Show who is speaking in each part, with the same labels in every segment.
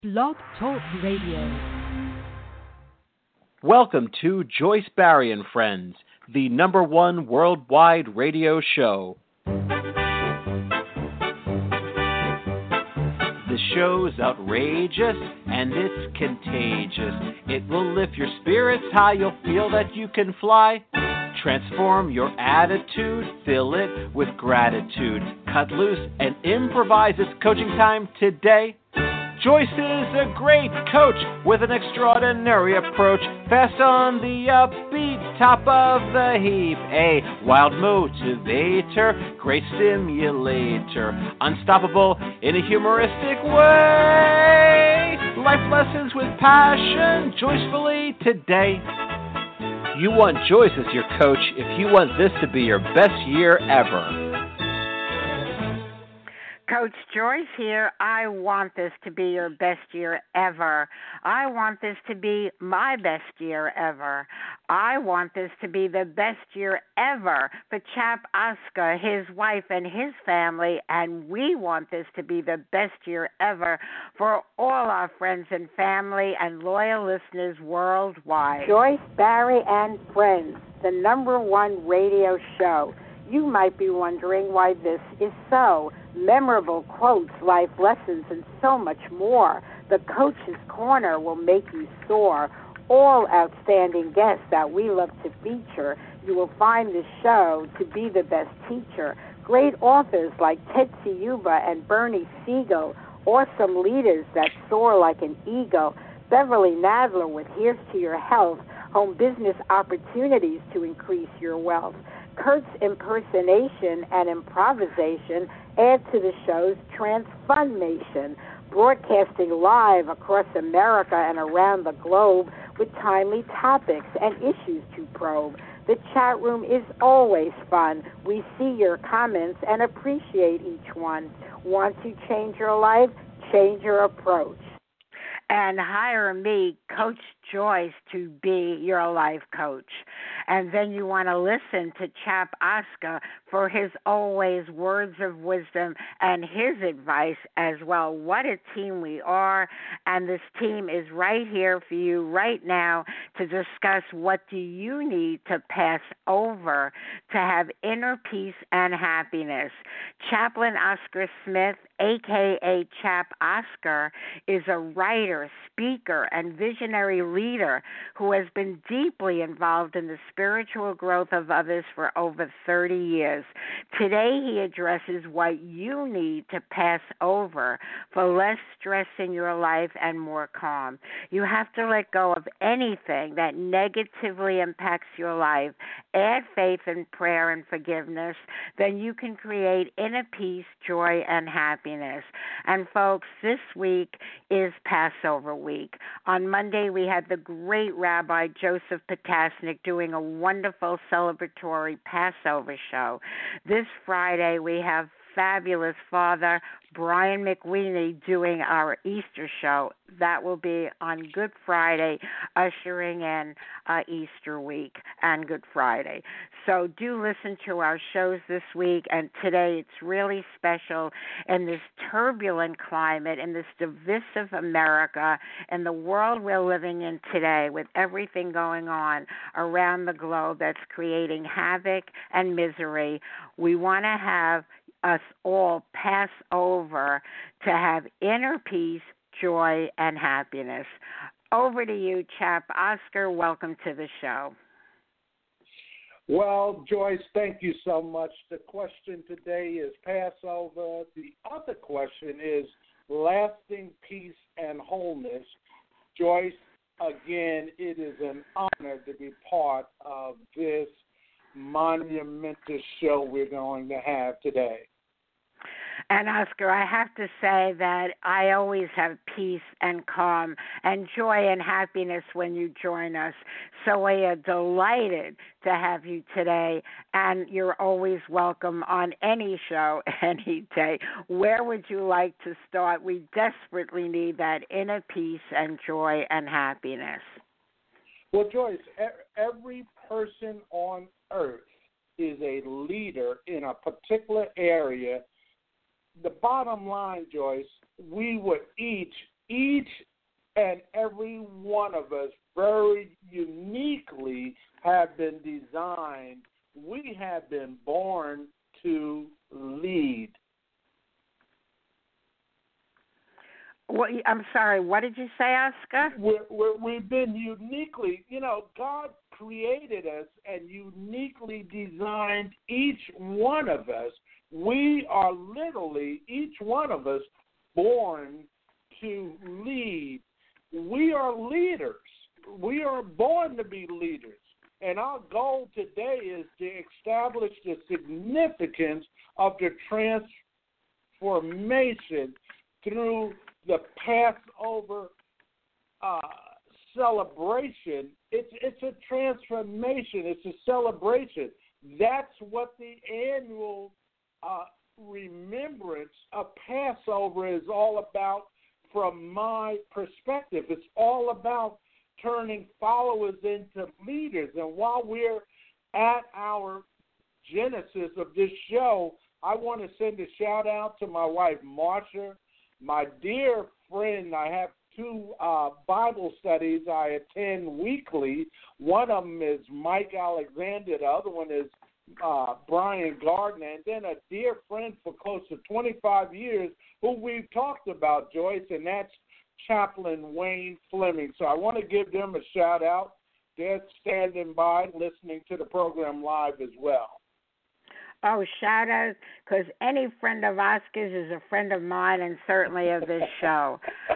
Speaker 1: Blog Talk Radio.
Speaker 2: Welcome to Joyce Barry and Friends, the #1 worldwide radio show. The show's outrageous and it's contagious. It will lift your spirits high, you'll feel that you can fly. Transform your attitude, fill it with gratitude. Cut loose and improvise. It's coaching time today. Joyce is a great coach with an extraordinary approach. Fast on the upbeat, top of the heap. A wild motivator, great stimulator. Unstoppable in a humoristic way. Life lessons with passion, joyfully today. You want Joyce as your coach if you want this to be your best year ever.
Speaker 3: Coach Joyce here. I want this to be your best year ever. I want this to be my best year ever. I want this to be the best year ever for Chap Oscar, his wife, and his family, and we want this to be the best year ever for all our friends and family and loyal listeners worldwide. Joyce Barry and Friends, the #1 radio show. You might be wondering why this is so. Memorable quotes, life lessons, and so much more. The Coach's Corner will make you soar. All outstanding guests that we love to feature. You will find the show to be the best teacher. Great authors like Tetsi Yuba and Bernie Siegel. Awesome leaders that soar like an eagle. Beverly Nadler with Here's to Your Health. Home business opportunities to increase your wealth. Kurt's impersonation and improvisation add to the show's transformation, broadcasting live across America and around the globe with timely topics and issues to probe. The chat room is always fun. We see your comments and appreciate each one. Want to change your life? Change your approach. And hire me, Coach Joyce, to be your life coach. And then you want to listen to Chap Oscar for his always words of wisdom and his advice as well. What a team we are. And this team is right here for you right now to discuss what do you need to pass over to have inner peace and happiness. Chaplain Oscar Smith, a.k.a. Chap Oscar, is a writer, speaker, and visionary leader who has been deeply involved in the spiritual growth of others for over 30 years. Today, he addresses what you need to pass over for less stress in your life and more calm. You have to let go of anything that negatively impacts your life. Add faith and prayer and forgiveness. Then you can create inner peace, joy, and happiness. And folks, this week is Passover week. On Monday, we had the great Rabbi Joseph Potasnik doing a wonderful celebratory Passover show. This Friday, we have fabulous Father Brian McWeeny doing our Easter show. That will be on Good Friday, ushering in Easter week and Good Friday. So do listen to our shows this week, and today it's really special in this turbulent climate, in this divisive America, in the world we're living in today with everything going on around the globe that's creating havoc and misery. We want to have us all pass over to have inner peace, joy, and happiness. Over to you, Chap Oscar. Welcome to the show.
Speaker 4: Well, Joyce, thank you so much. The question today is Passover. The other question is lasting peace and wholeness. Joyce, again, it is an honor to be part of this monumental show we're going to have today.
Speaker 3: And Oscar, I have to say that I always have peace and calm and joy and happiness when you join us. So we are delighted to have you today, and you're always welcome on any show, any day. Where would you like to start? We desperately need that inner peace and joy and happiness.
Speaker 4: Well, Joyce, every person on earth is a leader in a particular area. The bottom line, Joyce, we would each each and every one of us very uniquely have been designed. We have been born to lead.
Speaker 3: I'm sorry, what did you say, Oscar?
Speaker 4: We've been uniquely, God created us and uniquely designed each one of us. We are literally, each one of us, born to lead. We are leaders. We are born to be leaders. And our goal today is to establish the significance of the transformation through the Passover celebration. It's a transformation. It's a celebration. That's what the annual remembrance of Passover is all about from my perspective. It's all about turning followers into leaders. And while we're at our genesis of this show, I want to send a shout out to my wife, Marsha, my dear friend. I have two Bible studies I attend weekly. One of them is Mike Alexander. The other one is Brian Gardner. And then a dear friend for close to 25 years who we've talked about, Joyce, and that's Chaplain Wayne Fleming. So I want to give them a shout out. They're standing by listening to the program live as well.
Speaker 3: Oh, shout out, because any friend of Oscar's is a friend of mine and certainly of this show.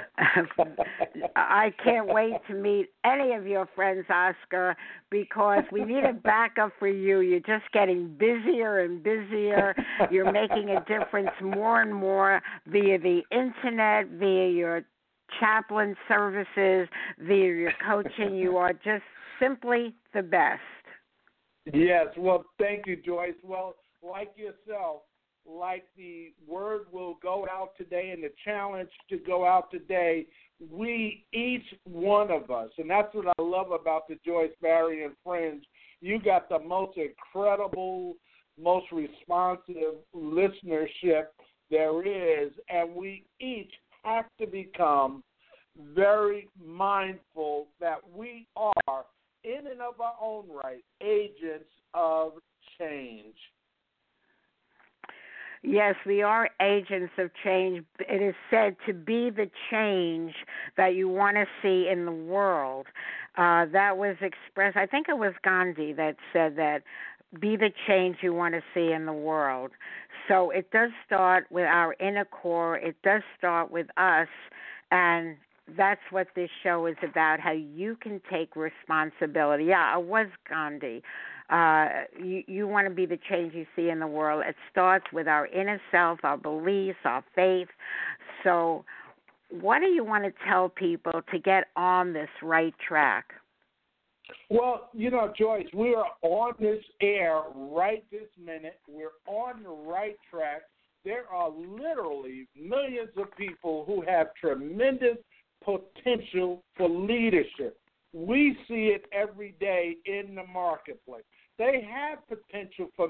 Speaker 3: I can't wait to meet any of your friends, Oscar, because we need a backup for you. You're just getting busier and busier. You're making a difference more and more via the internet, via your chaplain services, via your coaching. You are just simply the best.
Speaker 4: Yes, well, thank you, Joyce. Well, like yourself, like the word will go out today and the challenge to go out today, we, each one of us, and that's what I love about the Joyce Barry and Friends, you got the most incredible, most responsive listenership there is, and we each have to become very mindful that we are, in and of our own right, agents of change.
Speaker 3: Yes, we are agents of change. It is said to be the change that you want to see in the world. That was expressed, I think it was Gandhi that said that, be the change you want to see in the world. So it does start with our inner core. It does start with us, and that's what this show is about, how you can take responsibility. Yeah, it was Gandhi. You want to be the change you see in the world. It starts with our inner self, our beliefs, our faith. So what do you want to tell people to get on this right track?
Speaker 4: Well, Joyce, we are on this air right this minute. We're on the right track. There are literally millions of people who have tremendous potential for leadership. We see it every day in the marketplace. They have potential for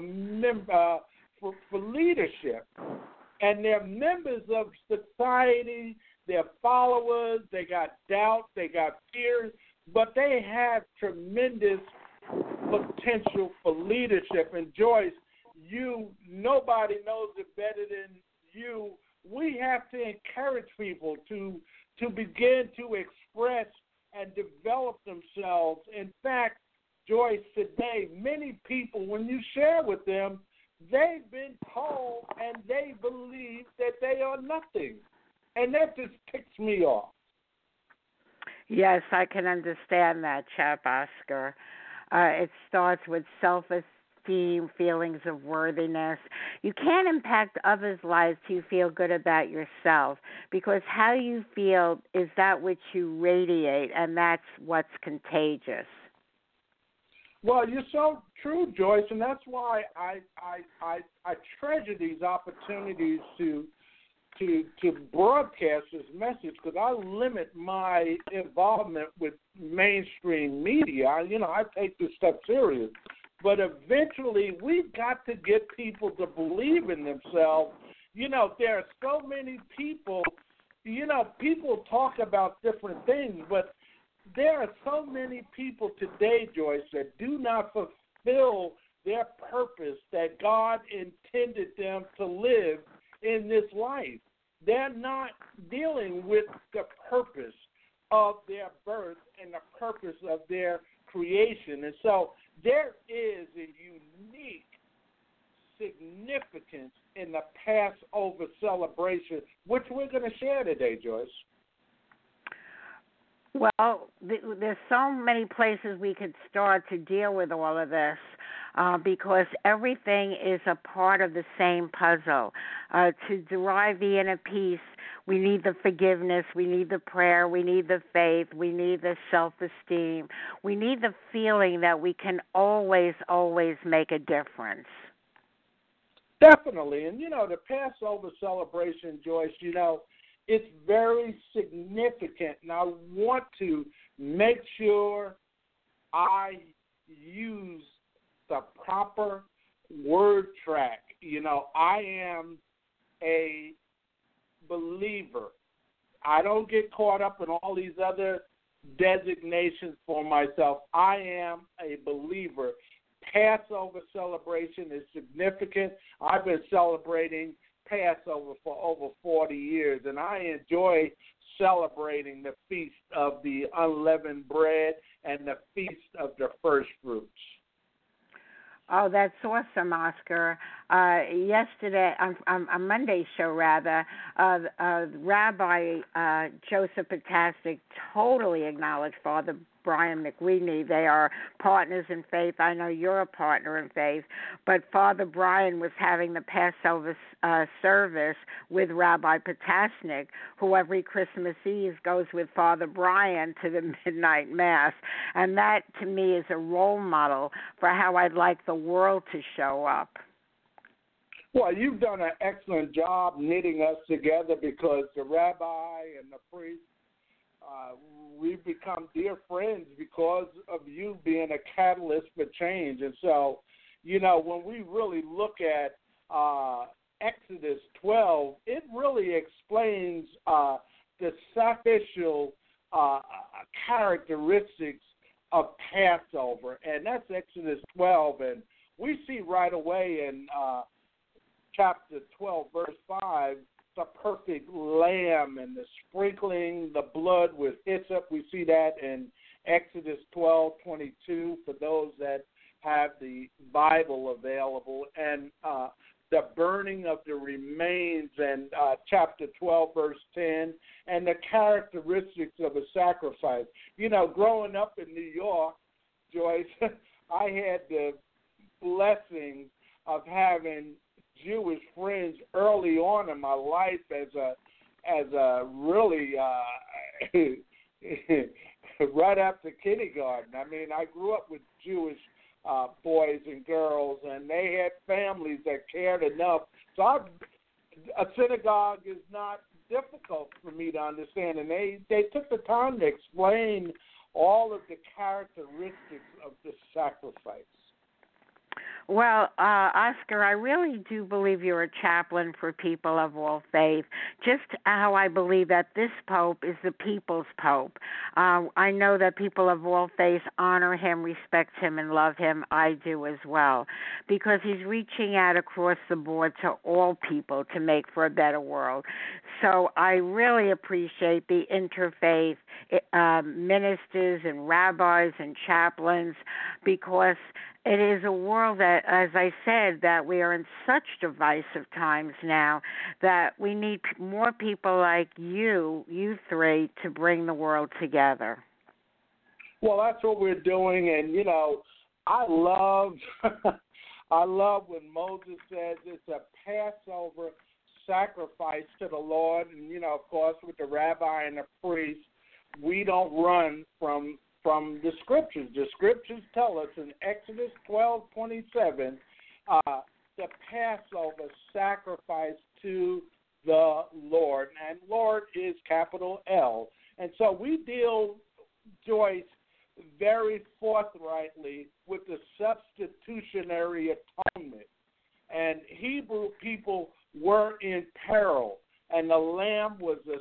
Speaker 4: leadership, and they're members of society. They're followers. They got doubt. They got fears, but they have tremendous potential for leadership. And Joyce, nobody knows it better than you. We have to encourage people to begin to express and develop themselves. In fact, Joyce, today, many people, when you share with them, they've been told and they believe that they are nothing. And that just ticks me off.
Speaker 3: Yes, I can understand that, Chap Oscar. It starts with self-esteem, feelings of worthiness. You can't impact others' lives till you feel good about yourself, because how you feel is that which you radiate, and that's what's contagious.
Speaker 4: Well, you're so true, Joyce, and that's why I treasure these opportunities to broadcast this message, because I limit my involvement with mainstream media. I take this stuff serious. But eventually, we've got to get people to believe in themselves. There are so many people, people talk about different things, but there are so many people today, Joyce, that do not fulfill their purpose that God intended them to live in this life. They're not dealing with the purpose of their birth and the purpose of their creation. And so there is a unique significance in the Passover celebration, which we're going to share today, Joyce.
Speaker 3: Well, there's so many places we could start to deal with all of this because everything is a part of the same puzzle. To derive the inner peace, we need the forgiveness, we need the prayer, we need the faith, we need the self-esteem. We need the feeling that we can always, always make a difference.
Speaker 4: Definitely. And, the Passover celebration, Joyce, it's very significant. And I want to make sure I use the proper word track. I am a believer. I don't get caught up in all these other designations for myself. I am a believer. Passover celebration is significant. I've been celebrating Passover for over 40 years, and I enjoy celebrating the Feast of the Unleavened Bread and the Feast of the First Fruits.
Speaker 3: Oh, that's awesome, Oscar. Yesterday, on Monday's show, rather, Rabbi Joseph Potasnik totally acknowledged Father Brian McWeeny. They are partners in faith. I know you're a partner in faith. But Father Brian was having the Passover service with Rabbi Potasnik, who every Christmas Eve goes with Father Brian to the midnight mass. And that, to me, is a role model for how I'd like the world to show up.
Speaker 4: Well, you've done an excellent job knitting us together because the rabbi and the priest, we've become dear friends because of you being a catalyst for change. And so, when we really look at Exodus 12, it really explains the sacrificial characteristics of Passover. And that's Exodus 12. And we see right away in chapter 12, verse 5, the perfect lamb and the sprinkling the blood with hyssop. We see that in Exodus 12:22 for those that have the Bible available, and the burning of the remains in chapter 12, verse 10, and the characteristics of a sacrifice. Growing up in New York, Joyce, I had the blessing of having Jewish friends early on in my life as a really right after kindergarten. I mean, I grew up with Jewish boys and girls, and they had families that cared enough. So a synagogue is not difficult for me to understand, and they took the time to explain all of the characteristics of the sacrifice.
Speaker 3: Well, Oscar, I really do believe you're a chaplain for people of all faith, just how I believe that this Pope is the people's Pope. I know that people of all faiths honor him, respect him, and love him. I do as well, because he's reaching out across the board to all people to make for a better world. So I really appreciate the interfaith ministers and rabbis and chaplains, because it is a world that, as I said, that we are in such divisive times now that we need more people like you three, to bring the world together.
Speaker 4: Well, that's what we're doing, and, I love when Moses says it's a Passover sacrifice to the Lord, and, of course, with the rabbi and the priest, we don't run from the Scriptures. The Scriptures tell us in Exodus 12:27, the Passover sacrifice to the Lord, and Lord is capital L. And so we deal, Joyce, very forthrightly with the substitutionary atonement. And Hebrew people were in peril, and the lamb was a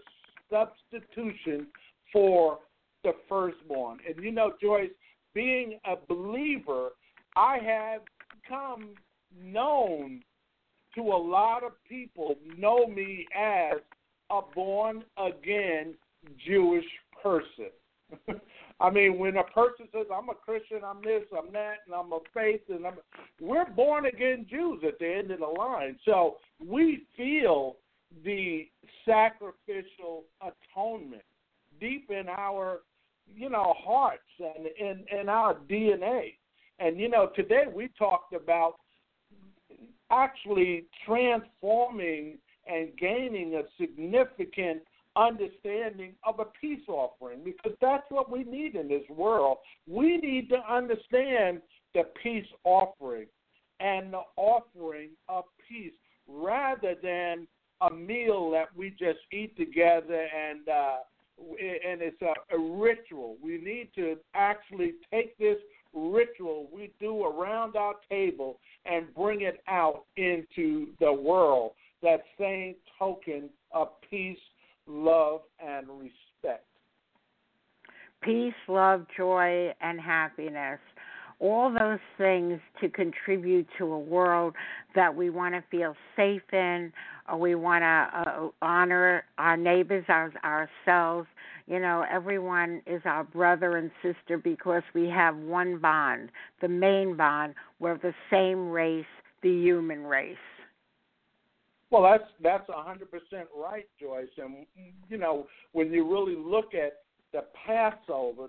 Speaker 4: substitution for the firstborn. And you know, Joyce, being a believer, I have become known to a lot of people know me as a born-again Jewish person. I mean, when a person says, I'm a Christian, I'm this, I'm that, and I'm a faith, we're born-again Jews at the end of the line. So we feel the sacrificial atonement deep in our, hearts and in our DNA. And, today we talked about actually transforming and gaining a significant understanding of a peace offering, because that's what we need in this world. We need to understand the peace offering and the offering of peace rather than a meal that we just eat together and it's a ritual. We need to actually take this ritual we do around our table and bring it out into the world, that same token of peace, love, and respect.
Speaker 3: Peace, love, joy, and happiness. All those things to contribute to a world that we want to feel safe in, or we want to honor our neighbors, ourselves. Everyone is our brother and sister because we have one bond, the main bond. We're the same race, the human race.
Speaker 4: Well, that's 100% right, Joyce. And, when you really look at the Passover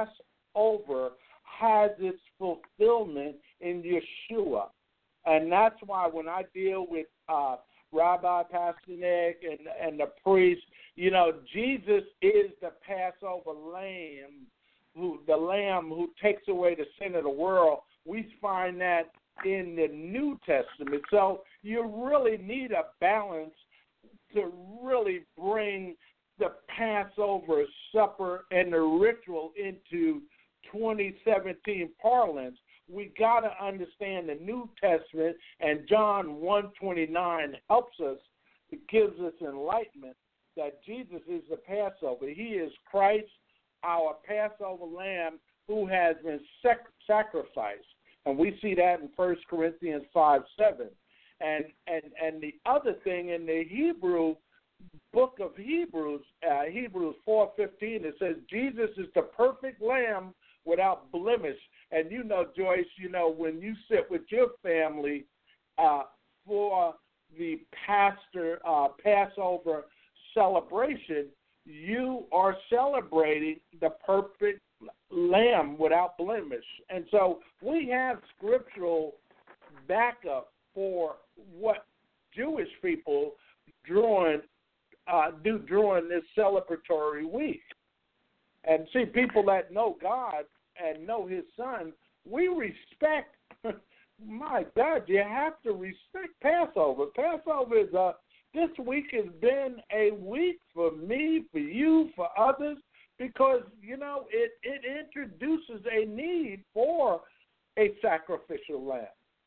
Speaker 4: has its fulfillment in Yeshua. And that's why when I deal with Rabbi Pastor Nick and the priest, Jesus is the Passover lamb, the lamb who takes away the sin of the world. We find that in the New Testament. So you really need a balance to really bring the Passover supper and the ritual into 2017 parlance. We got to understand the New Testament, and John 1:29 helps us. It gives us enlightenment that Jesus is the Passover. He is Christ, our Passover lamb, who has been sacrificed. And we see that in 1 Corinthians 5:7. And the other thing in the Hebrew book of Hebrews, Hebrews 4:15, it says Jesus is the perfect lamb without blemish. And Joyce, when you sit with your family for the Passover celebration, you are celebrating the perfect lamb without blemish. And so we have scriptural backup for what Jewish people do during this celebratory week. And see, people that know God and know his son, we respect, my God, you have to respect Passover. Passover is this week has been a week for me, for you, for others, because, it introduces a need for a sacrificial lamb.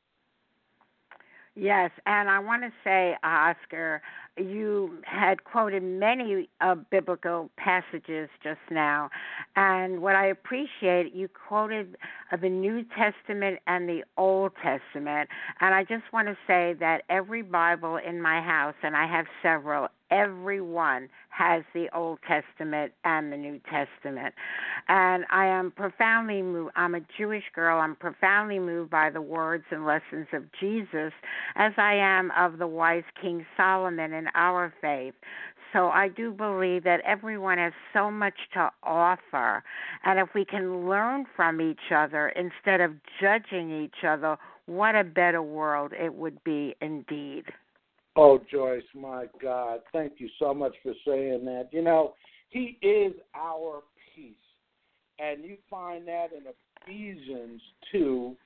Speaker 3: Yes, and I want to say, Oscar, you had quoted many biblical passages just now, and what I appreciate, you quoted the New Testament and the Old Testament, and I just want to say that every Bible in my house, and I have several, every one has the Old Testament and the New Testament. And I am profoundly moved. I'm a Jewish girl. I'm profoundly moved by the words and lessons of Jesus, as I am of the wise King Solomon in our faith. So I do believe that everyone has so much to offer. And if we can learn from each other instead of judging each other, what a better world it would be indeed.
Speaker 4: Oh, Joyce, my God, thank you so much for saying that. He is our peace. And you find that in Ephesians 2,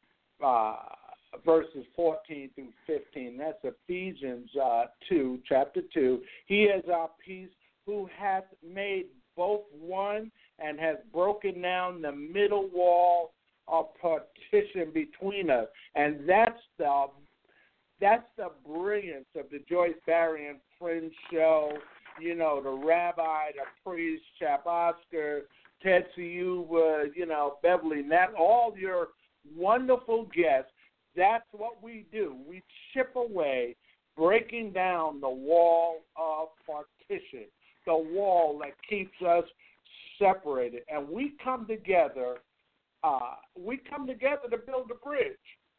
Speaker 4: verses 14 through 15. That's Ephesians 2, chapter 2. He is our peace, who hath made both one and has broken down the middle wall of partition between us. And that's the brilliance of the Joyce Barry and Friends show the rabbi, the priest, Chap Oscar, Ted Siuba, Beverly Knapp, all your wonderful guests. That's what we do. We chip away, breaking down the wall of partition, the wall that keeps us separated. And we come together to build a bridge.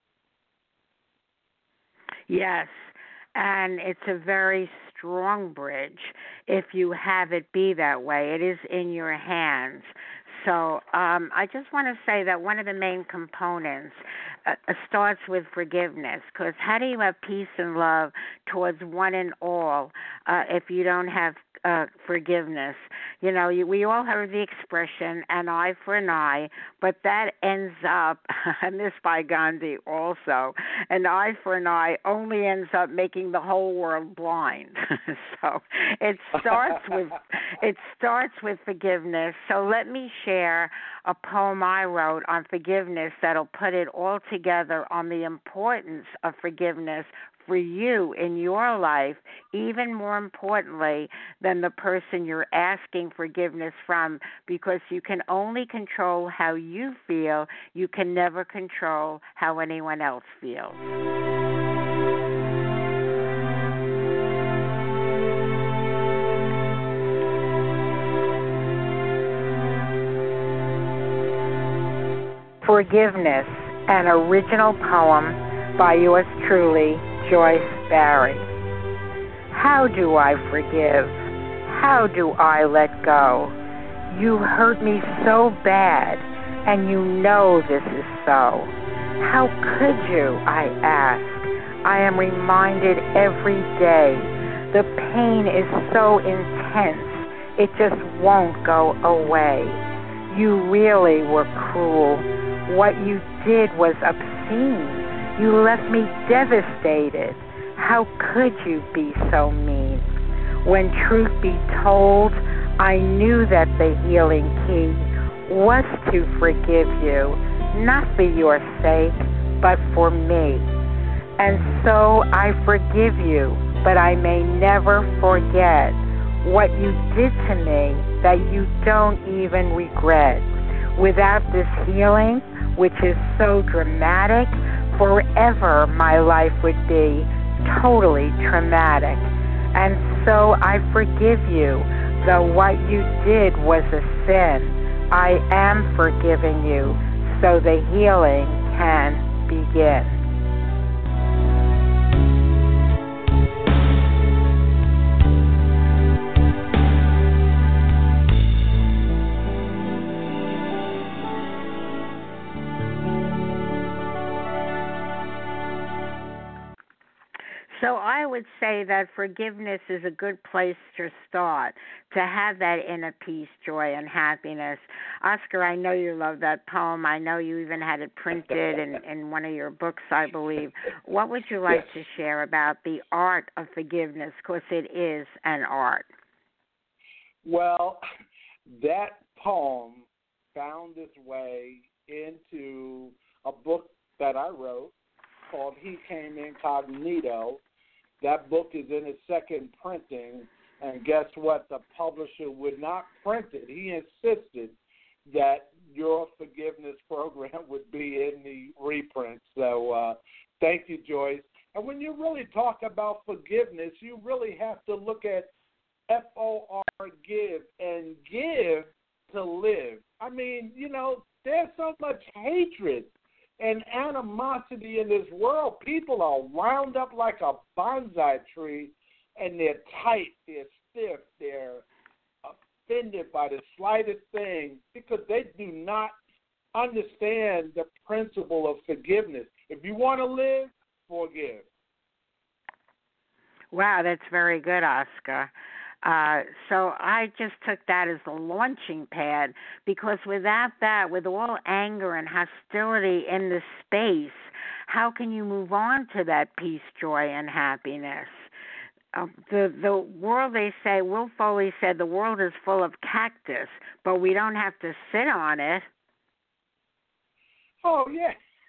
Speaker 3: Yes, and it's a very strong bridge if you have it be that way. It is in your hands. So I just want to say that one of the main components starts with forgiveness, because how do you have peace and love towards one and all if you don't have forgiveness? We all heard the expression, an eye for an eye, but that ends up, and this by Gandhi also, an eye for an eye only ends up making the whole world blind. So it starts with forgiveness. So let me share a poem I wrote on forgiveness that'll put it all together on the importance of forgiveness for you in your life, even more importantly than the person you're asking forgiveness from, because you can only control how you feel. You can never control how anyone else feels. Forgiveness, an original poem by yours truly, Joyce Barry. How do I forgive? How do I let go? You hurt me so bad, and you know this is so. How could you, I ask? I am reminded every day. The pain is so intense, it just won't go away. You really were cruel. What you did was obscene. You left me devastated. How could you be so mean? When truth be told, I knew that the healing key was to forgive you, not for your sake, but for me. And so I forgive you, but I may never forget what you did to me that you don't even regret. Without this healing, which is so dramatic, forever my life would be totally traumatic. And so I forgive you, though what you did was a sin. I am forgiving you so the healing can begin. So I would say that forgiveness is a good place to start, to have that inner peace, joy, and happiness. Oscar, I know you love that poem. I know you even had it printed in one of your books, I believe. What would you like to share about the art of forgiveness? Because it is an art.
Speaker 4: Well, that poem found its way into a book that I wrote called He Came Incognito. That book is in its second printing, and guess what? The publisher would not print it. He insisted that your forgiveness program would be in the reprint. So thank you, Joyce. And when you really talk about forgiveness, you really have to look at F-O-R, give, and give to live. I mean, there's so much hatred and animosity in this world. People are wound up like a bonsai tree, and they're tight, they're stiff, they're offended by the slightest thing because they do not understand the principle of forgiveness. If you want to live, forgive.
Speaker 3: Wow, that's very good, Oscar. So I just took that as a launching pad, because without that, with all anger and hostility in the space, how can you move on to that peace, joy, and happiness? The world, they say, Will Foley said, the world is full of cactus, but we don't have to sit on it.
Speaker 4: Oh, yeah.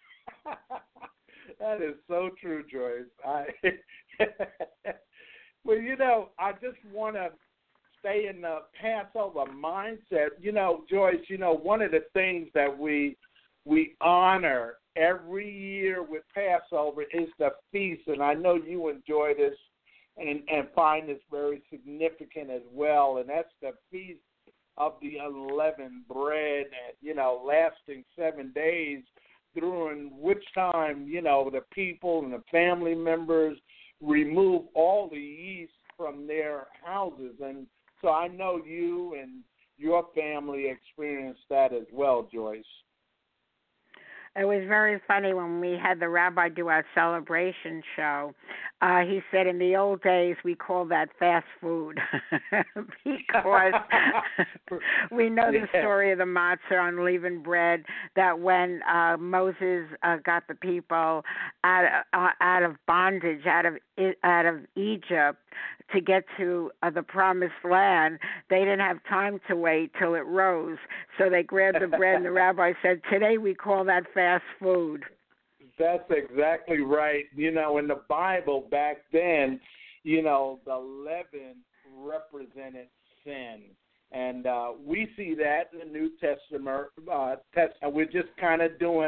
Speaker 4: That is so true, Joyce. Well, I just want to stay in the Passover mindset. Joyce, one of the things that we honor every year with Passover is the feast, and I know you enjoy this and find this very significant as well, and that's the Feast of the Unleavened Bread, and, lasting 7 days, during which time, the people and the family members remove all the yeast from their houses. And so I know you and your family experienced that as well, Joyce.
Speaker 3: It was very funny when we had the rabbi do our celebration show. He said in the old days we called that fast food because we know the story of the matzah, unleavened bread, that when Moses got the people out of bondage, out of Egypt, to get to the promised land, they didn't have time to wait till it rose. So they grabbed the bread, and the rabbi said, today we call that fast food.
Speaker 4: That's exactly right. In the Bible back then, the leaven represented sin. And we see that in the New Testament. We're just kind of doing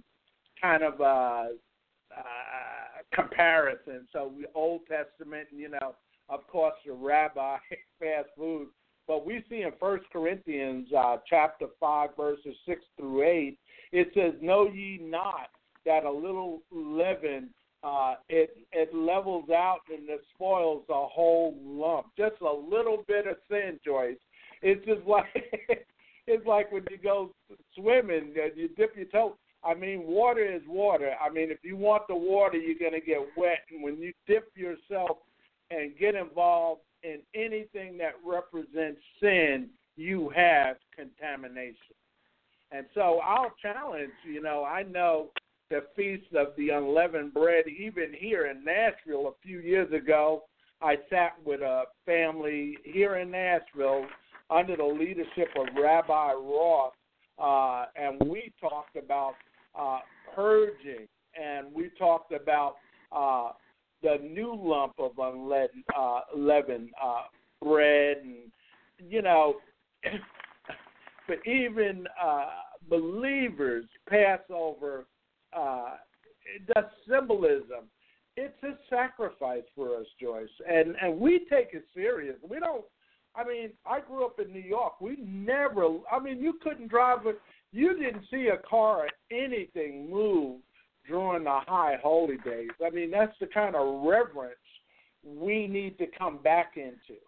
Speaker 4: comparison. So the Old Testament, of course, the rabbi, fast food. But we see in 1 Corinthians chapter 5, verses 6 through 8, it says, know ye not that a little leaven, it levels out and it spoils the whole lump. Just a little bit of sin, Joyce. It's just like when you go swimming, you dip your toe. I mean, water is water. I mean, if you want the water, you're going to get wet. And when you dip yourself and get involved in anything that represents sin, you have contamination. And so our challenge, I know the Feast of the Unleavened Bread, even here in Nashville a few years ago, I sat with a family here in Nashville under the leadership of Rabbi Ross, and we talked about purging, and we talked about the new lump of unleavened bread, and but even believers, Passover, the symbolism, it's a sacrifice for us, Joyce, and we take it serious. We don't. I mean, I grew up in New York. We never. I mean, you couldn't drive it. You didn't see a car or anything move during the high holy days. I mean, that's the kind of reverence we need to come back into.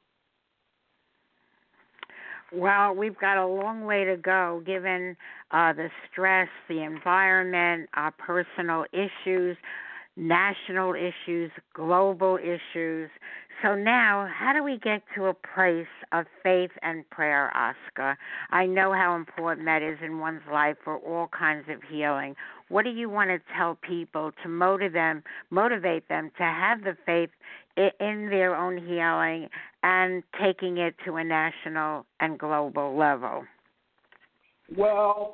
Speaker 3: Well, we've got a long way to go given the stress, the environment, our personal issues, national issues, global issues. So now, how do we get to a place of faith and prayer, Oscar? I know how important that is in one's life for all kinds of healing. What do you want to tell people to motivate them to have the faith in their own healing and taking it to a national and global level?
Speaker 4: Well,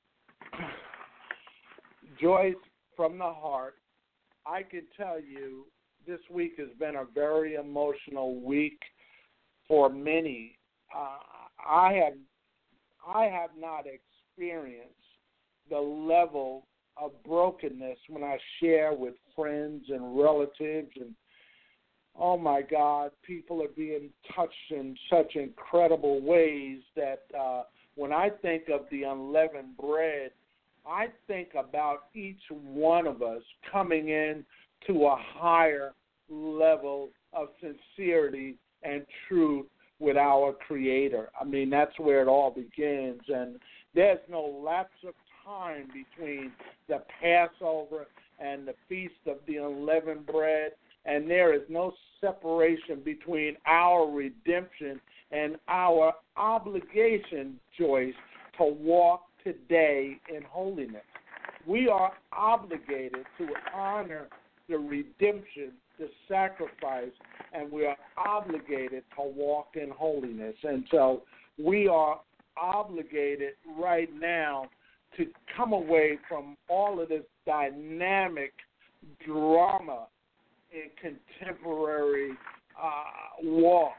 Speaker 4: Joyce, from the heart, I can tell you this week has been a very emotional week for many. I have not experienced the level of brokenness when I share with friends and relatives, and oh my God, people are being touched in such incredible ways that when I think of the unleavened bread, I think about each one of us coming in to a higher level of sincerity and truth with our Creator. I mean, that's where it all begins, and there's no lapse of time between the Passover and the Feast of the Unleavened Bread, and there is no separation between our redemption and our obligation, Joyce, to walk today in holiness. We are obligated to honor the redemption, the sacrifice, and we are obligated to walk in holiness. And so we are obligated right now to come away from all of this dynamic drama in contemporary walks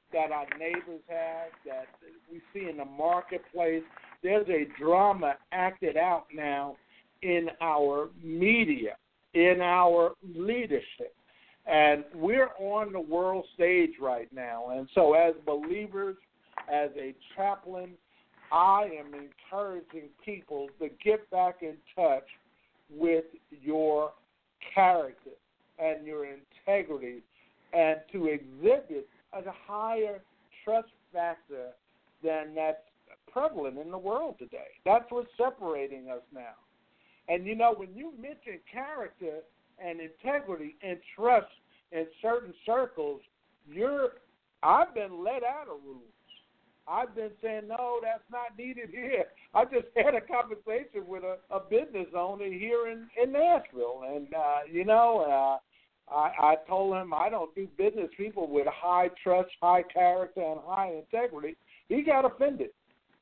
Speaker 4: that our neighbors have, that we see in the marketplace. There's a drama acted out now in our media, in our leadership. And we're on the world stage right now. And so as believers, as a chaplain, I am encouraging people to get back in touch with your character and your integrity and to exhibit a higher trust factor than that's prevalent in the world today. That's what's separating us now. And, you know, when you mention character and integrity and trust in certain circles, I've been let out of rooms. I've been saying, no, that's not needed here. I just had a conversation with a business owner here in Nashville. And, I told him I don't do business people with high trust, high character, and high integrity. He got offended.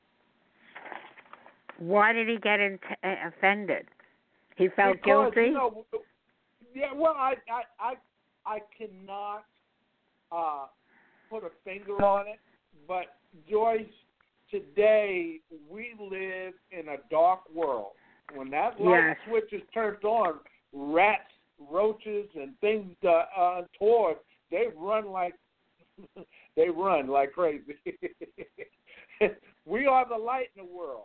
Speaker 3: Why did he get offended? He felt guilty?
Speaker 4: You know, yeah, well, I cannot put a finger on it, but Joyce, today we live in a dark world. When that light switch is turned on, rats, roaches, and things untoward, they run like crazy. We are the light in the world.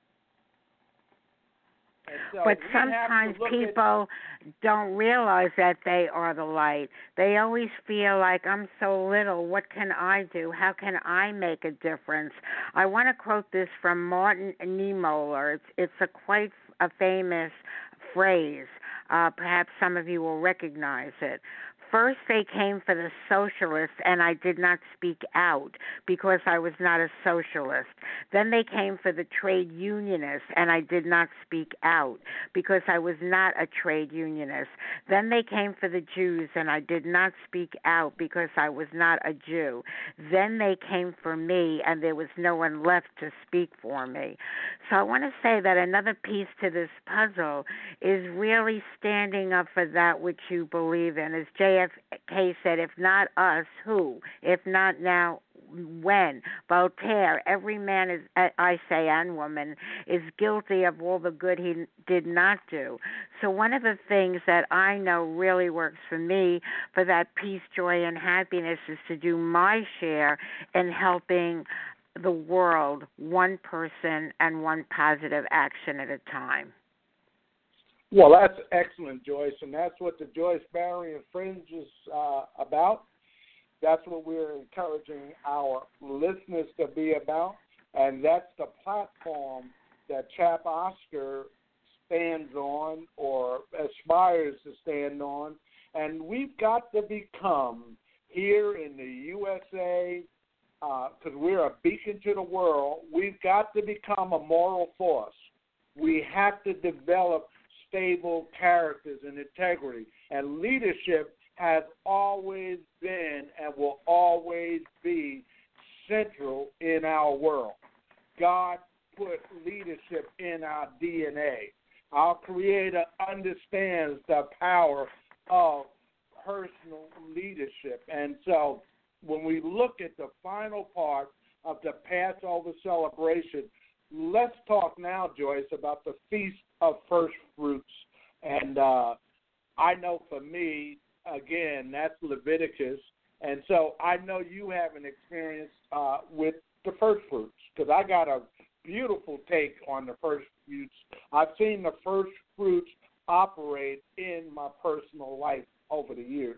Speaker 4: So
Speaker 3: but sometimes people don't realize that they are the light. They always feel like, I'm so little, what can I do? How can I make a difference? I want to quote this from Martin Niemöller. It's quite a famous phrase. Perhaps some of you will recognize it. First, they came for the socialists, and I did not speak out because I was not a socialist. Then they came for the trade unionists, and I did not speak out because I was not a trade unionist. Then they came for the Jews, and I did not speak out because I was not a Jew. Then they came for me, and there was no one left to speak for me. So I want to say that another piece to this puzzle is really standing up for that which you believe in. As JFK said, if not us, who? If not now, when? Voltaire, every man is, I say, and woman, is guilty of all the good he did not do. So one of the things that I know really works for me for that peace, joy, and happiness is to do my share in helping the world, one person and one positive action at a time.
Speaker 4: Well, that's excellent, Joyce, and that's what the Joyce Barry and Friends is about. That's what we're encouraging our listeners to be about, and that's the platform that Chap Oscar stands on or aspires to stand on, and we've got to become, here in the USA, because we're a beacon to the world, we've got to become a moral force. We have to develop stable characters and integrity. And leadership has always been and will always be central in our world. God put leadership in our DNA. Our Creator understands the power of personal leadership. And so when we look at the final part of the Passover celebration, let's talk now, Joyce, about the Feast of First Fruits. And I know for me, again, that's Leviticus. And so I know you have an experience with the first fruits, because I got a beautiful take on the first fruits. I've seen the first fruits operate in my personal life over the years.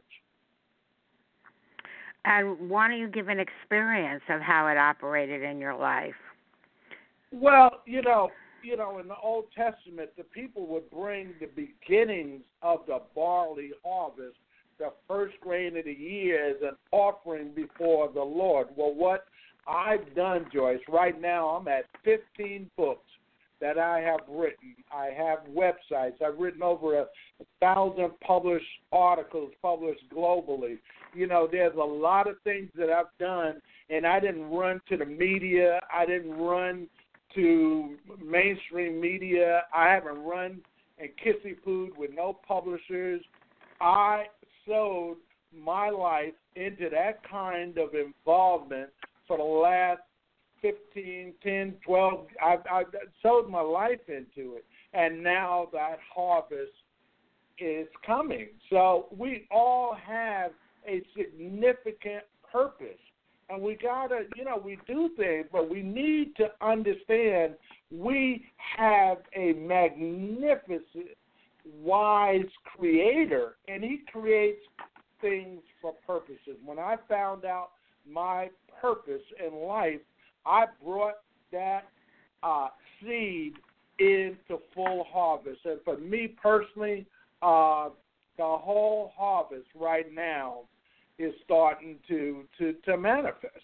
Speaker 3: And why don't you give an experience of how it operated in your life?
Speaker 4: Well, you know, in the Old Testament, the people would bring the beginnings of the barley harvest, the first grain of the year, as an offering before the Lord. Well, what I've done, Joyce, right now I'm at 15 books that I have written. I have websites. I've written over 1,000 published articles published globally. You know, there's a lot of things that I've done, and I didn't run to the media. I didn't run to mainstream media. I haven't run and kissy-pooed with no publishers. I sowed my life into that kind of involvement for the last 15, 10, 12. I've sowed my life into it, and now that harvest is coming. So we all have a significant purpose. And we gotta, we do things, but we need to understand we have a magnificent, wise creator, and he creates things for purposes. When I found out my purpose in life, I brought that seed into full harvest. And for me personally, the whole harvest right now is starting to manifest.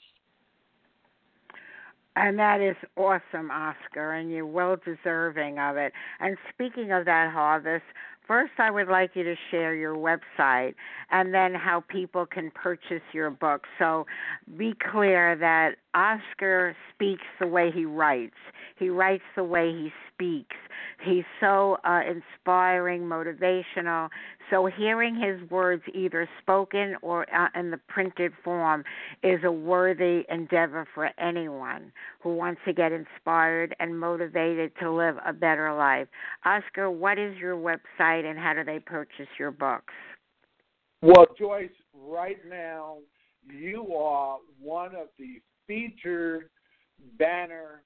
Speaker 3: And that is awesome, Oscar, and you're well deserving of it. And speaking of that harvest, first I would like you to share your website and then how people can purchase your book. So be clear that Oscar speaks the way he writes. He writes the way he speaks. He's so inspiring, motivational. So hearing his words either spoken or in the printed form is a worthy endeavor for anyone who wants to get inspired and motivated to live a better life. Oscar, what is your website and how do they purchase your books?
Speaker 4: Well, Joyce, right now you are one of the featured banner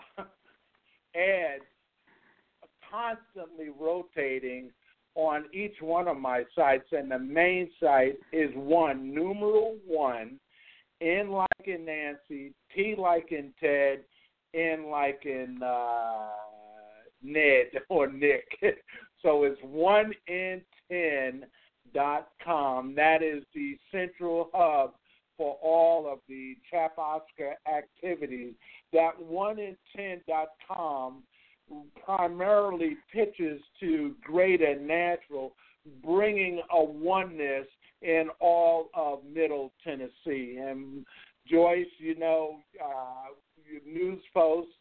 Speaker 4: ads constantly rotating on each one of my sites, and the main site is numeral 1, N like in Nancy, T like in Ted, N like in Ned or Nick. So it's 1in10.com. That is the central hub for all of the Chap Oscar activities. That 1in10.com primarily pitches to greater natural, bringing a oneness in all of Middle Tennessee. And Joyce, news posts,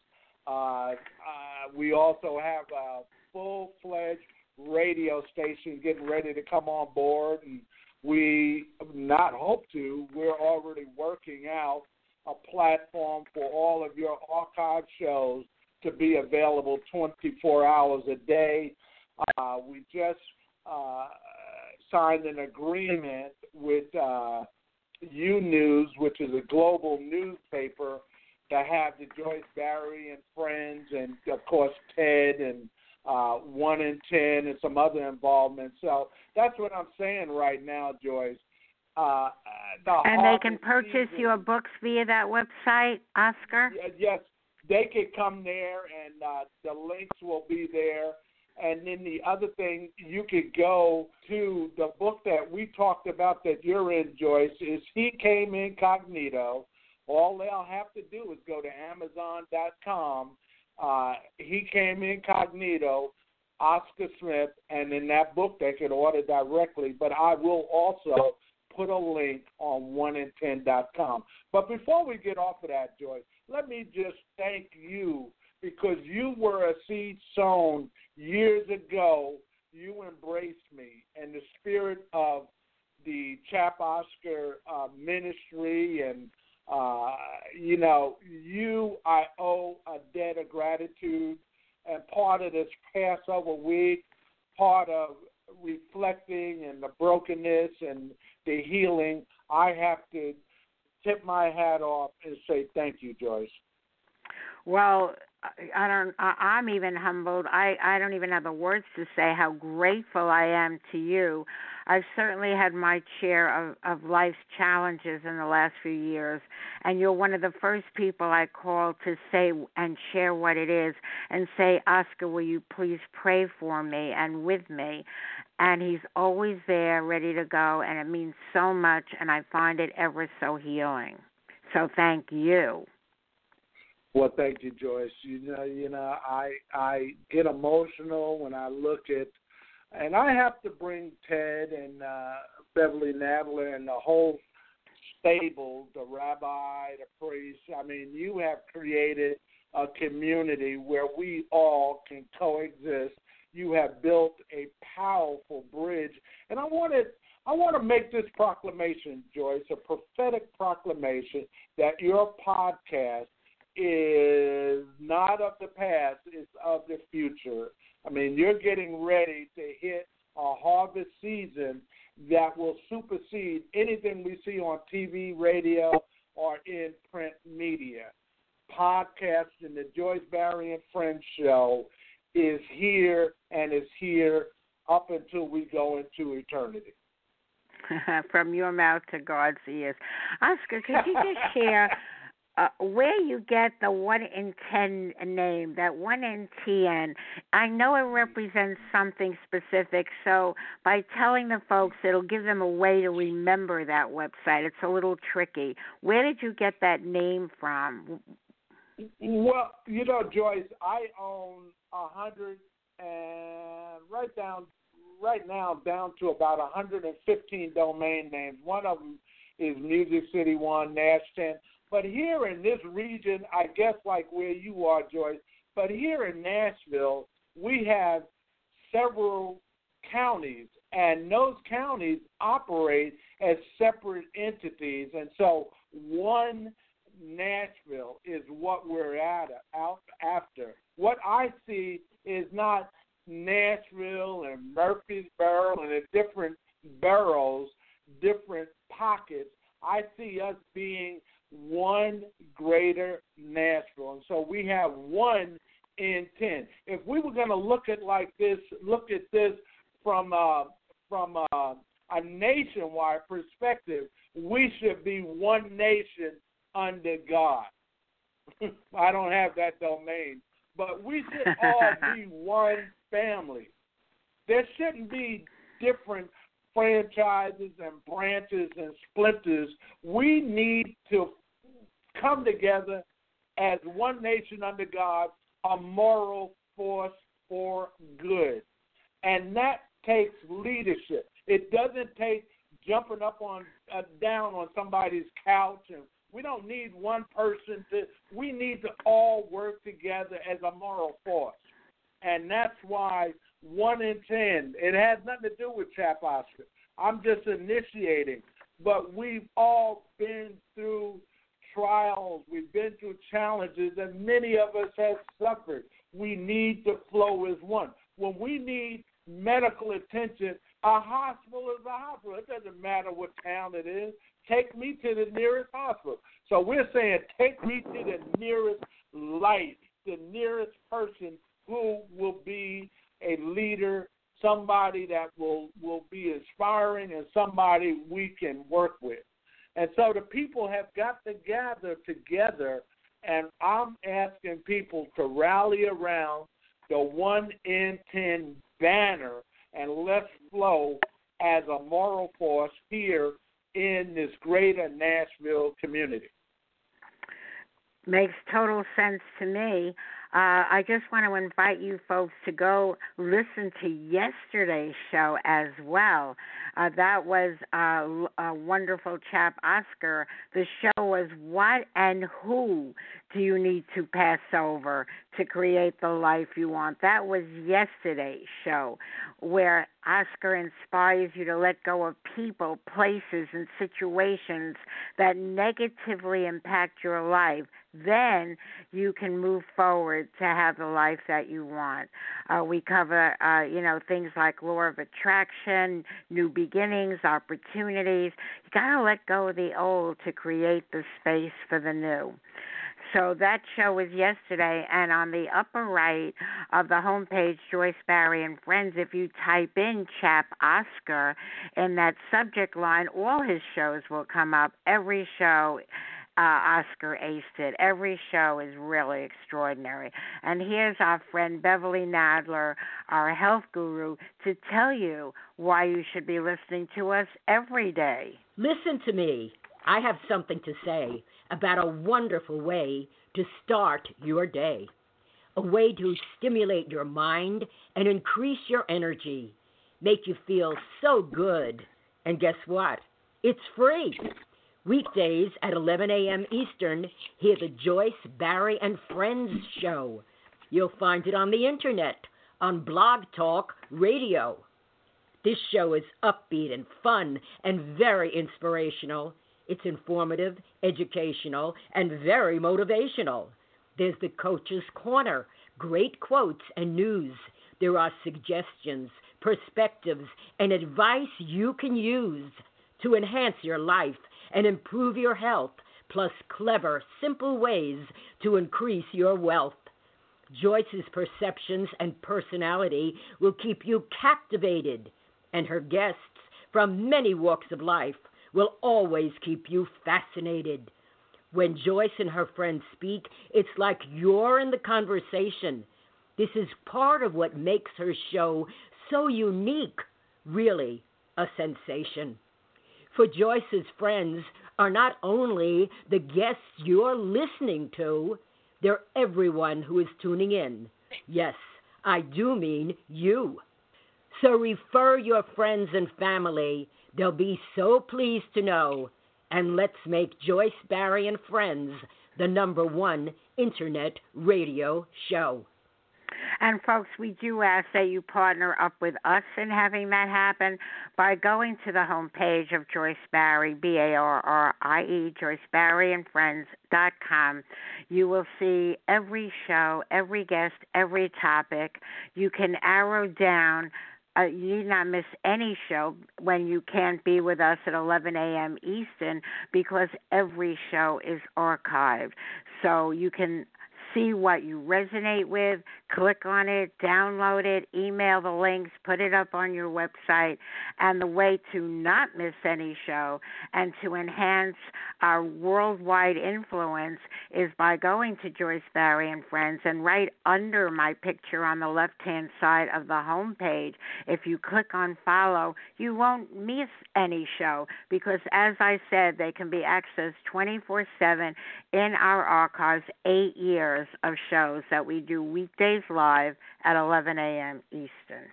Speaker 4: we also have a full-fledged radio station getting ready to come on board, and we're already working out a platform for all of your archive shows to be available 24 hours a day. We just signed an agreement with U-News, which is a global newspaper, to have the Joyce Barry and Friends and, of course, Ted and 1 in 10 and some other involvement. So that's what I'm saying right now, Joyce.
Speaker 3: And they can purchase your books via that website, Oscar?
Speaker 4: Yes, they can come there, and the links will be there. And then the other thing, you could go to the book that we talked about that you're in, Joyce, is He Came Incognito. All they'll have to do is go to Amazon.com. He Came Incognito, Oscar Smith, and in that book they can order directly. But I will also put a link on 1in10.com. But before we get off of that, Joyce, let me just thank you, because you were a seed sown years ago. You embraced me, and the spirit of the Chap Oscar ministry, and I owe a debt of gratitude. And part of this Passover week, part of reflecting and the brokenness and the healing, I have to tip my hat off and say thank you, Joyce.
Speaker 3: Well, I'm even humbled. I don't even have the words to say how grateful I am to you. I've certainly had my share of life's challenges in the last few years, and you're one of the first people I call to say and share what it is and say, Oscar, will you please pray for me and with me? And he's always there, ready to go, and it means so much, and I find it ever so healing. So thank you.
Speaker 4: Well, thank you, Joyce. I get emotional when I look at, and I have to bring Ted and Beverly Nadler and the whole stable, the rabbi, the priest. I mean, you have created a community where we all can coexist. You have built a powerful bridge, and I wanted I want to make this proclamation, Joyce, a prophetic proclamation that your podcast is not of the past, it's of the future. I mean, you're getting ready to hit a harvest season that will supersede anything we see on TV, radio, or in print media. Podcasting, the Joyce Barry and Friends show is here and is here up until we go into eternity.
Speaker 3: From your mouth to God's ears. Oscar, could you just share where you get the 1 in 10 name, that 1 in 10? I know it represents something specific, so by telling the folks, it'll give them a way to remember that website. It's a little tricky. Where did you get that name from?
Speaker 4: Well, Joyce, I own 100 and right now down to about 115 domain names. One of them is Music City 1, Nash 10. But here in this region, I guess like where you are, Joyce, but here in Nashville, we have several counties, and those counties operate as separate entities. And so one Nashville is what we're out after. What I see is not Nashville and Murfreesboro and the different boroughs, different pockets. I see us being one greater Nashville. And so we have 1 in 10. If we were going to look at this from a nationwide perspective, we should be one nation under God. I don't have that domain, but we should all be one family. There shouldn't be different franchises and branches and splinters. We need to come together as one nation under God, a moral force for good. And that takes leadership. It doesn't take jumping up down on somebody's couch, and we don't need one person we need to all work together as a moral force. And that's why 1 in 10, it has nothing to do with Chap Oscar. I'm just initiating. But we've all been through trials. We've been through challenges, and many of us have suffered. We need to flow as one. When we need medical attention, a hospital is a hospital. It doesn't matter what town it is. Take me to the nearest hospital. So we're saying take me to the nearest light, the nearest person who will be a leader, somebody that will be inspiring, and somebody we can work with. And so the people have got to gather together, and I'm asking people to rally around the 1 in 10 banner, and let's flow as a moral force here in this greater Nashville community.
Speaker 3: Makes total sense to me. I just want to invite you folks to go listen to yesterday's show as well. That was a wonderful chap, Oscar. The show was What and Who Do You Need to Pass Over to Create the Life You Want? That was yesterday's show, where Oscar inspires you to let go of people, places, and situations that negatively impact your life. Then you can move forward to have the life that you want. We cover, things like law of attraction, new beginnings, opportunities. You got to let go of the old to create the space for the new. So that show was yesterday, and on the upper right of the homepage, Joyce Barry and Friends, if you type in Chap Oscar in that subject line, all his shows will come up. Every show, Oscar aced it. Every show is really extraordinary. And here's our friend Beverly Nadler, our health guru, to tell you why you should be listening to us every day.
Speaker 5: Listen to me. I have something to say about a wonderful way to start your day, a way to stimulate your mind and increase your energy, make you feel so good. And guess what? It's free. Weekdays at 11 a.m. Eastern, hear the Joyce, Barry, and Friends show. You'll find it on the internet, on Blog Talk Radio. This show is upbeat and fun and very inspirational. It's informative, educational, and very motivational. There's the Coach's Corner, great quotes and news. There are suggestions, perspectives, and advice you can use to enhance your life and improve your health, plus clever, simple ways to increase your wealth. Joyce's perceptions and personality will keep you captivated, and her guests from many walks of life will always keep you fascinated. When Joyce and her friends speak, it's like you're in the conversation. This is part of what makes her show so unique, really a sensation. For Joyce's friends are not only the guests you're listening to, they're everyone who is tuning in. Yes, I do mean you. So refer your friends and family. They'll be so pleased to know. And let's make Joyce Barrie and Friends the #1 internet radio show.
Speaker 3: And folks, we do ask that you partner up with us in having that happen by going to the homepage of Joyce Barrie, BARRIE, JoyceBarrieandFriends.com. You will see every show, every guest, every topic. You can arrow down. You need not miss any show when you can't be with us at 11 a.m. Eastern, because every show is archived. So you can see what you resonate with, click on it, download it, email the links, put it up on your website. And the way to not miss any show and to enhance our worldwide influence is by going to Joyce Barrie and Friends, and right under my picture on the left-hand side of the homepage, if you click on follow, you won't miss any show, because as I said, they can be accessed 24/7 in our archives, 8 years of shows that we do weekdays live at 11 a.m. Eastern.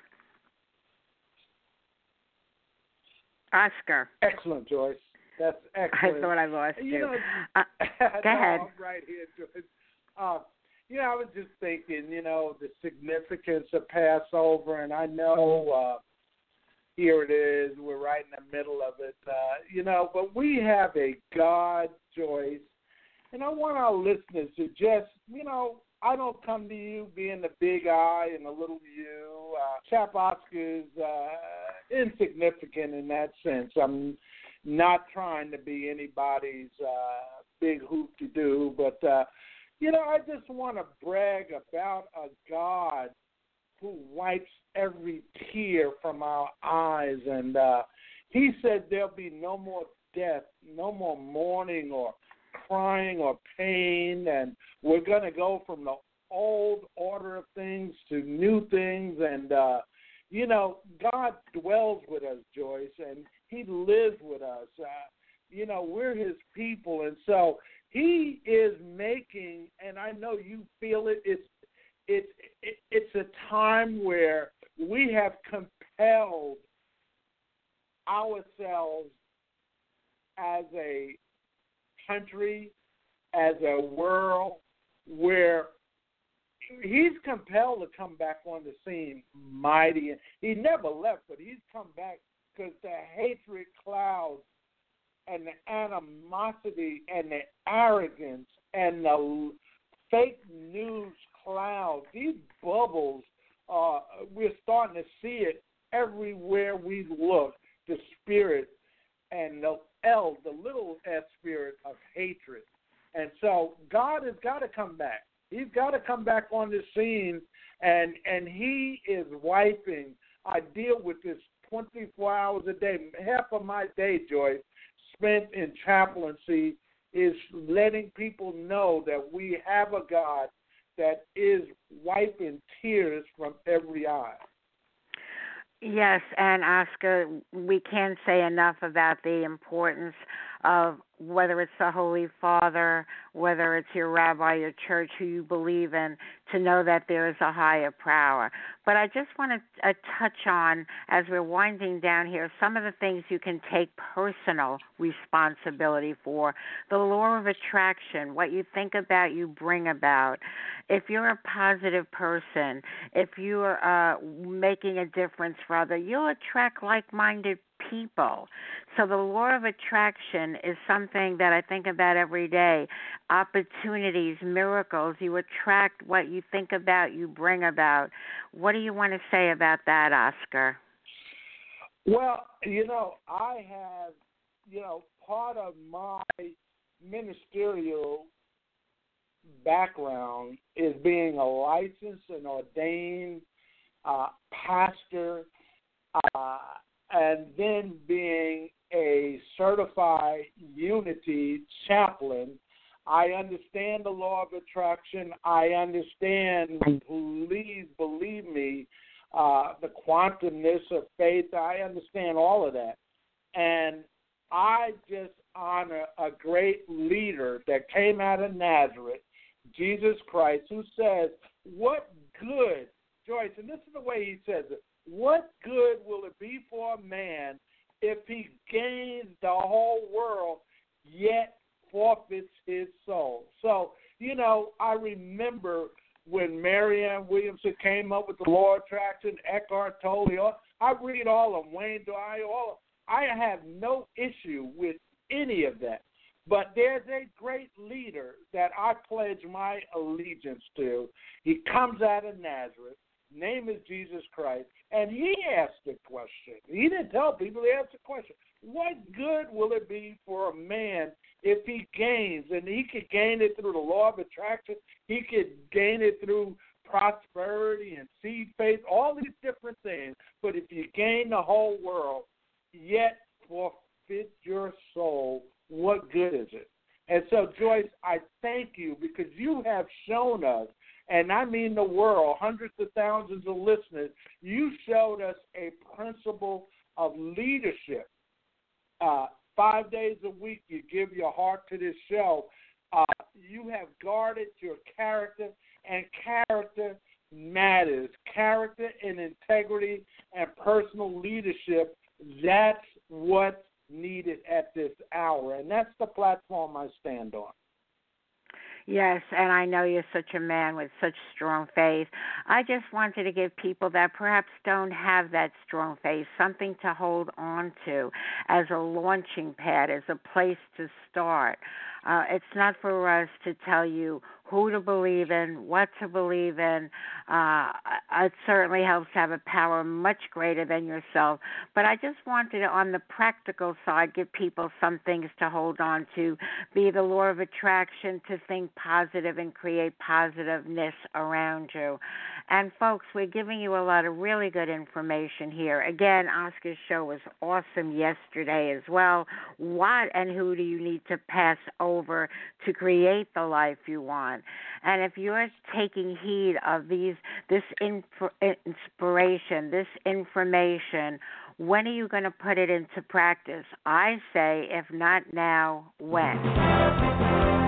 Speaker 3: Oscar.
Speaker 4: Excellent, Joyce. That's excellent.
Speaker 3: I thought I lost you.
Speaker 4: Know,
Speaker 3: go ahead.
Speaker 4: I'm right here, Joyce. I was just thinking, the significance of Passover, and I know here it is. We're right in the middle of it, but we have a God, Joyce. And I want our listeners to just, I don't come to you being the big I and the little you. Chap Oscar's insignificant in that sense. I'm not trying to be anybody's big hoop-to-do, but, I just want to brag about a God who wipes every tear from our eyes. And he said there'll be no more death, no more mourning or crying or pain, and we're going to go from the old order of things to new things. And, God dwells with us, Joyce, and he lives with us. We're his people, and so he is making, and I know you feel it, it's a time where we have compelled ourselves as a country, as a world, where he's compelled to come back on the scene mighty. He never left, but he's come back because the hatred clouds and the animosity and the arrogance and the fake news clouds, these bubbles, we're starting to see it everywhere we look, the spirit and the little s spirit of hatred. And so God has got to come back. He's got to come back on the scene, and he is wiping. I deal with this 24 hours a day. Half of my day, Joyce, spent in chaplaincy, is letting people know that we have a God that is wiping tears from every eye. Yes,
Speaker 3: and Oscar, we can't say enough about the importance of whether it's the Holy Father, whether it's your rabbi, your church, who you believe in, to know that there is a higher power. But I just want to touch on, as we're winding down here, some of the things you can take personal responsibility for. The law of attraction, what you think about, you bring about. If you're a positive person, if you're making a difference for others, you'll attract like-minded people. So the law of attraction is something that I think about every day. Opportunities, miracles, you attract what you think about, you bring about. What do you want to say about that, Oscar?
Speaker 4: Well, I have, part of my ministerial background is being a licensed and ordained pastor, and then being a certified Unity chaplain. I understand the law of attraction. I understand, believe me, the quantumness of faith. I understand all of that. And I just honor a great leader that came out of Nazareth, Jesus Christ, who says, what good, Joyce, and this is the way he says it, what good will it be for a man if he gains the whole world yet forfeits his soul? So, I remember when Marianne Williamson came up with the law of attraction, Eckhart Tolle, I read all of them, Wayne Dyer, I have no issue with any of that. But there's a great leader that I pledge my allegiance to. He comes out of Nazareth. Name is Jesus Christ. And he asked the question. He didn't tell people. He asked the question. What good will it be for a man if he gains? And he could gain it through the law of attraction. He could gain it through prosperity and seed faith, all these different things. But if you gain the whole world, yet forfeit your soul, what good is it? And so, Joyce, I thank you because you have shown us, and I mean the world, hundreds of thousands of listeners, you showed us a principle of leadership. 5 days a week, you give your heart to this show. You have guarded your character, and character matters. Character and integrity and personal leadership, that's what's needed at this hour, and that's the platform I stand on.
Speaker 3: Yes, and I know you're such a man with such strong faith. I just wanted to give people that perhaps don't have that strong faith something to hold on to as a launching pad, as a place to start. It's not for us to tell you who to believe in, what to believe in. It certainly helps to have a power much greater than yourself. But I just wanted to, on the practical side, give people some things to hold on to, be the law of attraction, to think positive and create positiveness around you. And, folks, we're giving you a lot of really good information here. Again, Oscar's show was awesome yesterday as well. What and who do you need to pass over to create the life you want? And if you're taking heed of this inspiration, this information, when are you going to put it into practice? I say, if not now, when?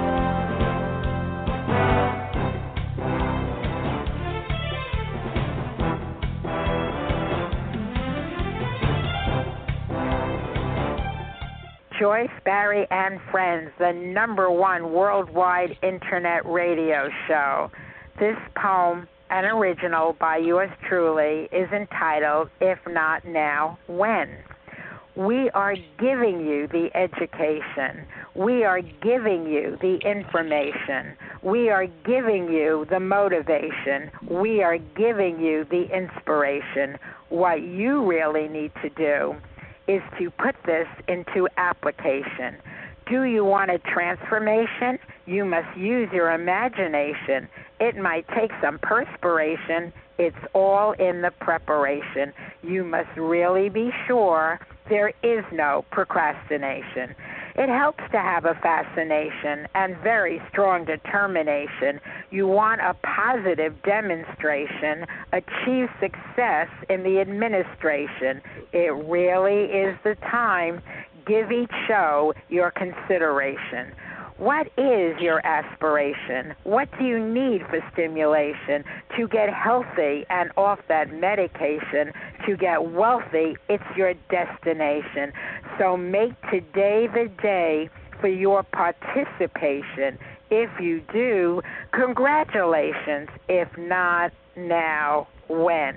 Speaker 3: Joyce, Barry, and Friends, the #1 worldwide internet radio show. This poem, an original by yours truly, is entitled, If Not Now, When? We are giving you the education. We are giving you the information. We are giving you the motivation. We are giving you the inspiration. What you really need to do is to put this into application. Do you want a transformation? You must use your imagination. It might take some perspiration. It's all in the preparation. You must really be sure there is no procrastination. It helps to have a fascination and very strong determination. You want a positive demonstration, achieve success in the administration. It really is the time. Give each show your consideration. What is your aspiration? What do you need for stimulation to get healthy and off that medication? To get wealthy, it's your destination. So make today the day for your participation. If you do, congratulations. If not, now, when?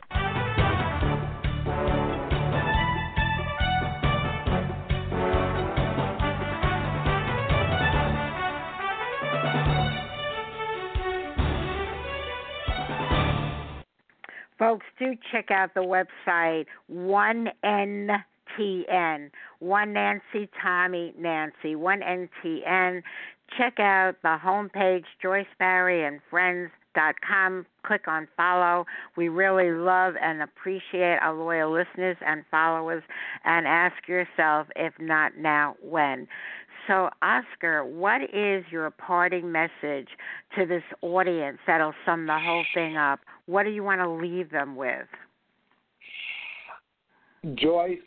Speaker 3: Folks, do check out the website 1NTN, 1 Nancy, Tommy, Nancy, 1NTN. Check out the homepage, JoyceBarryandFriends.com. Click on follow. We really love and appreciate our loyal listeners and followers. And ask yourself, if not now, when? So, Oscar, what is your parting message to this audience that'll sum the whole thing up? What do you want to leave them with?
Speaker 4: Joyce,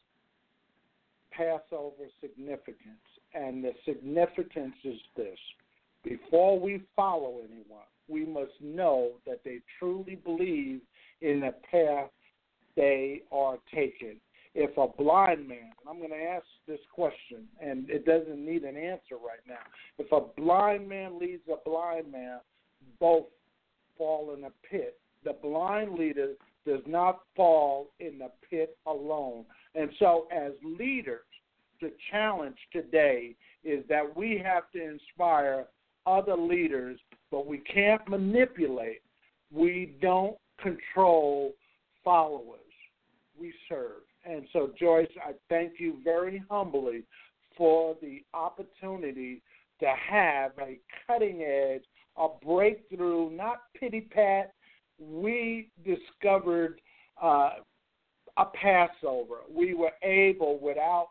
Speaker 4: Passover significance. And the significance is this. Before we follow anyone, we must know that they truly believe in the path they are taking. If a blind man, and I'm going to ask this question, and it doesn't need an answer right now. If a blind man leads a blind man, both fall in a pit. The blind leader does not fall in the pit alone. And so as leaders, the challenge today is that we have to inspire other leaders, but we can't manipulate. We don't control followers. We serve. And so, Joyce, I thank you very humbly for the opportunity to have a cutting edge, a breakthrough, not pity-pat. We discovered a Passover. We were able, without,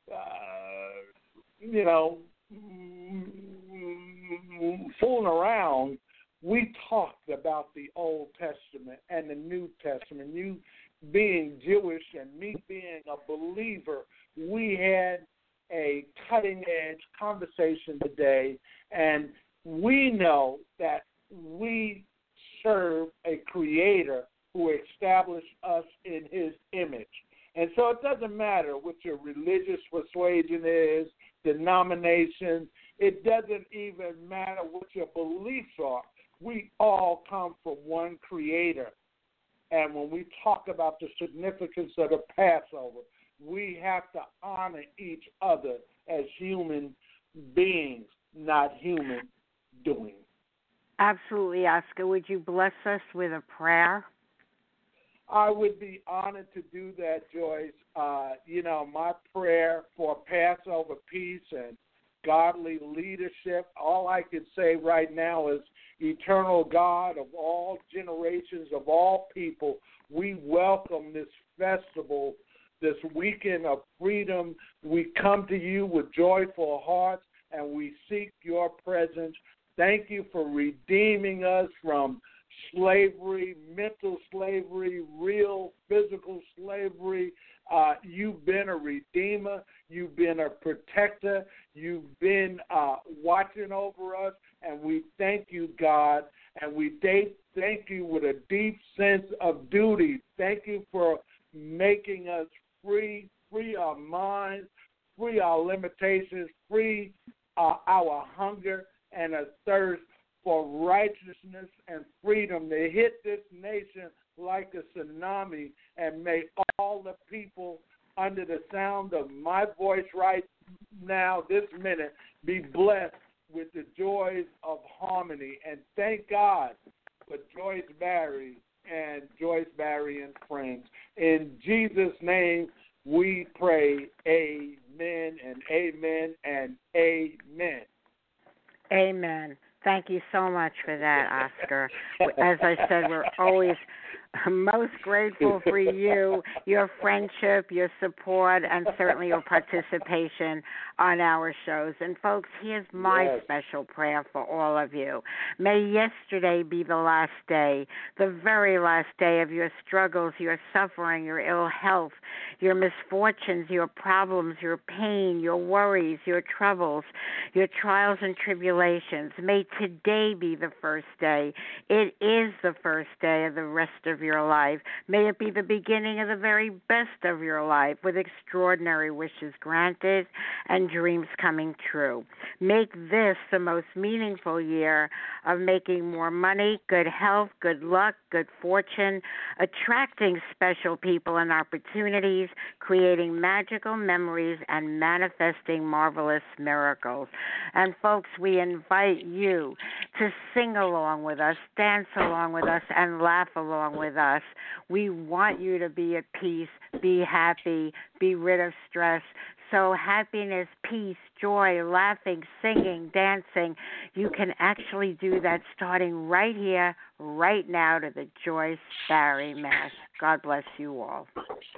Speaker 4: fooling around, we talked about the Old Testament and the New Testament. You being Jewish and me being a believer, we had a cutting-edge conversation today, and we know that we serve a creator who established us in his image. And so it doesn't matter what your religious persuasion is, denomination. It doesn't even matter what your beliefs are. We all come from one creator. And when we talk about the significance of the Passover, we have to honor each other as human beings, not human doing.
Speaker 3: Absolutely, Oscar. Would you bless us with a prayer?
Speaker 4: I would be honored to do that, Joyce. My prayer for Passover peace and godly leadership, all I can say right now is, eternal God of all generations, of all people, we welcome this festival, this weekend of freedom. We come to you with joyful hearts, and we seek your presence. Thank you for redeeming us from slavery, mental slavery, real physical slavery. You've been a redeemer. You've been a protector. You've been watching over us, and we thank you, God, and we thank you with a deep sense of duty. Thank you for making us free our minds, free our limitations, free our hunger and a thirst for righteousness and freedom to hit this nation like a tsunami, and may all the people under the sound of my voice right now, this minute, be blessed with the joys of harmony. And thank God for Joyce Barry and Joyce Barry and Friends. In Jesus' name we pray, amen and amen and amen.
Speaker 3: Amen. Thank you so much for that, Oscar. As I said, we're always most grateful for you, your friendship, your support, and certainly your participation on our shows. And folks, here's my special prayer for all of you. May yesterday be the last day, the very last day of your struggles, your suffering, your ill health, your misfortunes, your problems, your pain, your worries, your troubles, your trials and tribulations. May today be the first day. It is the first day of the rest of your life. May it be the beginning of the very best of your life, with extraordinary wishes granted and dreams coming true. Make this the most meaningful year of making more money, good health, good luck, good fortune, attracting special people and opportunities, creating magical memories, and manifesting marvelous miracles. And folks, we invite you to sing along with us, dance along with us, and laugh along with us. We want you to be at peace, be happy, be rid of stress. So happiness, peace, joy, laughing, singing, dancing, you can actually do that starting right here, right now, to the Joyce Barrie Mash. God bless you all.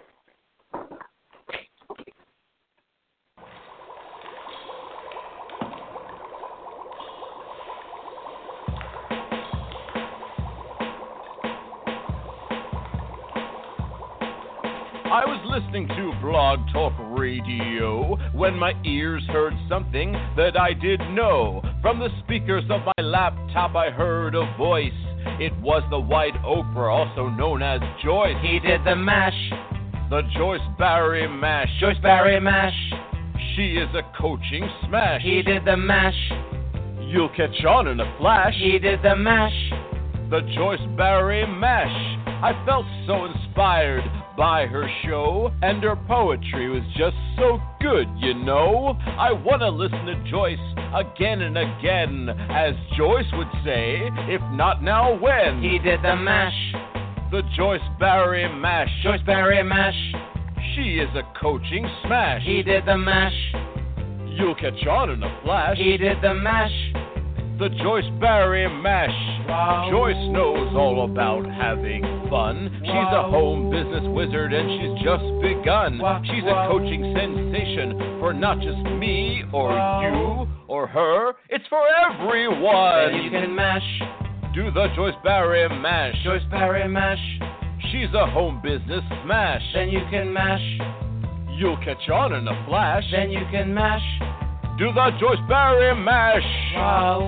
Speaker 6: I was listening to Blog Talk Radio when my ears heard something that I didn't know. From the speakers of my laptop I heard a voice. It was the White Oprah, also known as Joyce.
Speaker 2: He did the mash.
Speaker 6: The Joyce Barrie Mash.
Speaker 2: Joyce Barrie Mash.
Speaker 6: She is a coaching smash.
Speaker 2: He did the mash.
Speaker 6: You'll catch on in a flash.
Speaker 2: He did the mash.
Speaker 6: The Joyce Barrie Mash. I felt so inspired by her show, and her poetry was just so good, you know. I want to listen to Joyce again and again, as Joyce would say, if not now, when?
Speaker 2: He did the mash.
Speaker 6: The Joyce Barrie Mash.
Speaker 2: Joyce Barrie Mash.
Speaker 6: She is a coaching smash.
Speaker 2: He did the mash.
Speaker 6: You'll catch on in a flash.
Speaker 2: He did the mash.
Speaker 6: The Joyce Barrie Mash.
Speaker 2: Wow.
Speaker 6: Joyce knows all about having fun.
Speaker 2: Wow.
Speaker 6: She's a home business wizard and she's just begun.
Speaker 2: Wow.
Speaker 6: She's a coaching sensation for not just me or you or her. It's for everyone.
Speaker 2: Then you can mash.
Speaker 6: Do the Joyce Barrie Mash.
Speaker 2: Joyce Barrie Mash.
Speaker 6: She's a home business smash.
Speaker 2: Then you can mash.
Speaker 6: You'll catch on in a flash.
Speaker 2: Then you can mash.
Speaker 6: Do the Joyce Barrie Mash.
Speaker 2: Wow.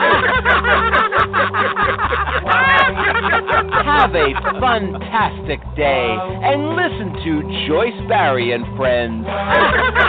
Speaker 7: Have a fantastic day and listen to Joyce Barrie and Friends.